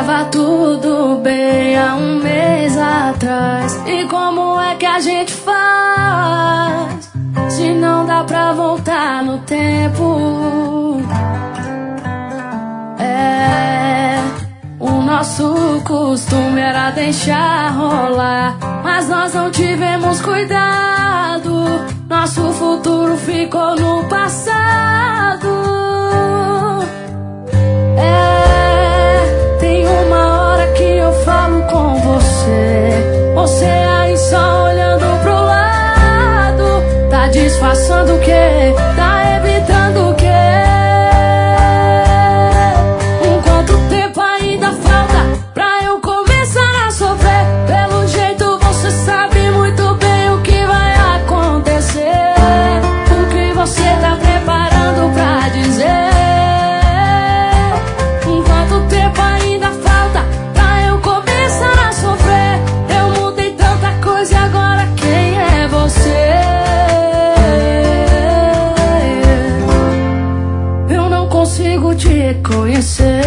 Tava tudo bem há um mês atrás. E como é que a gente faz se não dá pra voltar no tempo? O nosso costume era deixar rolar, mas nós não tivemos cuidado. Nosso futuro ficou no passado. Tem uma hora que eu falo com você, você aí só olhando pro lado. Tá disfarçando o quê? Tá evitando o quê? Enquanto tempo ainda falta pra eu começar a sofrer, pelo jeito você sabe muito bem o que vai acontecer. O que você tá preparando pra dizer? Enquanto tempo ainda falta pra eu começar a sofrer, eu mudei tanta coisa e agora quem é você? Eu não consigo te reconhecer.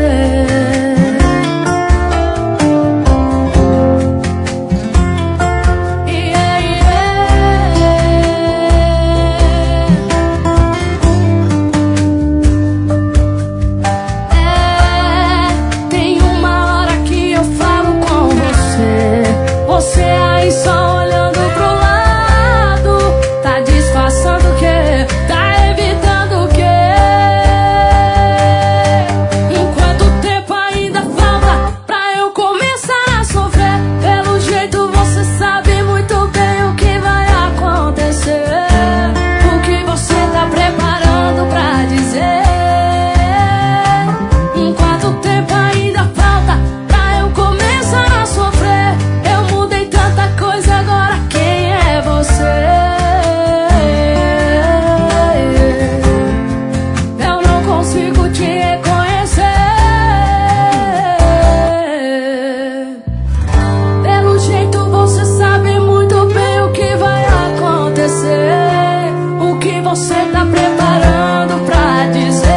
Tem uma hora que eu falo com você, você aí só olhando pro lado. Tá disfarçando o quê? Tá evitando o quê? Enquanto tempo ainda falta pra eu começar a sofrer, pelo jeito você sabe muito bem o que vai acontecer. O que você tá preparando pra dizer? Enquanto tempo ainda falta pra eu começar a sofrer, eu mudei tanta coisa, agora quem é você? Eu não consigo te reconhecer. Pelo jeito você sabe muito bem o que vai acontecer. O que você tá preparando pra dizer?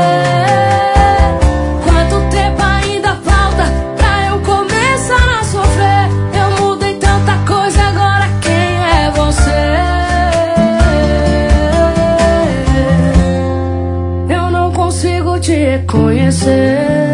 Quanto tempo ainda falta pra eu começar a sofrer? Eu mudei tanta coisa, agora quem é você? Eu não consigo te reconhecer.